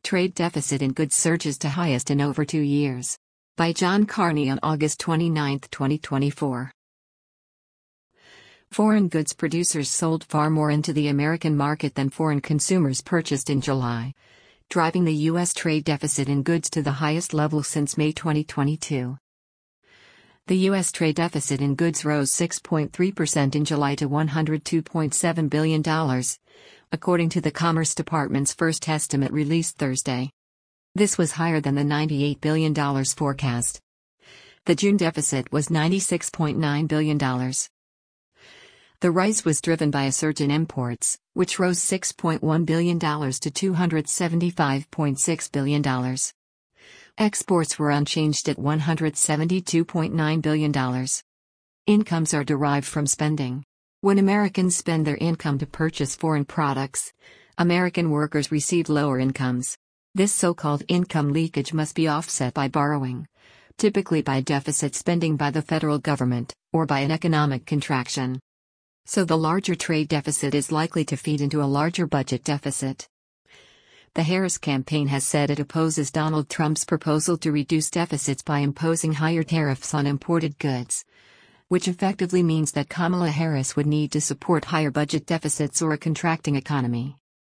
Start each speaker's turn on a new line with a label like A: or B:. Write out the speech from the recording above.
A: Trade deficit in goods surges to highest in over 2 years. By John Carney on August 29, 2024. Foreign goods producers sold far more into the American market than foreign consumers purchased in July, driving the U.S. trade deficit in goods to the highest level since May 2022. The U.S. trade deficit in goods rose 6.3% in July to $102.7 billion, according to the Commerce Department's first estimate released Thursday. This was higher than the $98 billion forecast. The June deficit was $96.9 billion. The rise was driven by a surge in imports, which rose $6.1 billion to $275.6 billion. Exports were unchanged at $172.9 billion. Incomes are derived from spending. When Americans spend their income to purchase foreign products, American workers receive lower incomes. This so-called income leakage must be offset by borrowing, typically by deficit spending by the federal government, or by an economic contraction. So the larger trade deficit is likely to feed into a larger budget deficit. The Harris campaign has said it opposes Donald Trump's proposal to reduce deficits by imposing higher tariffs on imported goods, which effectively means that Kamala Harris would need to support higher budget deficits or a contracting economy.